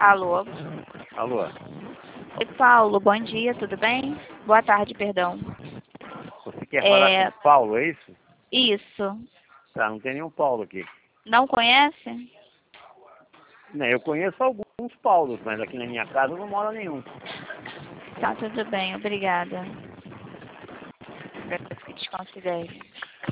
Alô? Alô? Oi, Paulo, bom dia, tudo bem? Boa tarde, perdão. Você quer falar com o Paulo, é isso? Isso. Tá, não tem nenhum Paulo aqui. Não conhece? Não, eu conheço alguns Paulos, mas aqui na minha casa não mora nenhum. Tá, tudo bem, obrigada. Peço que desconsidere.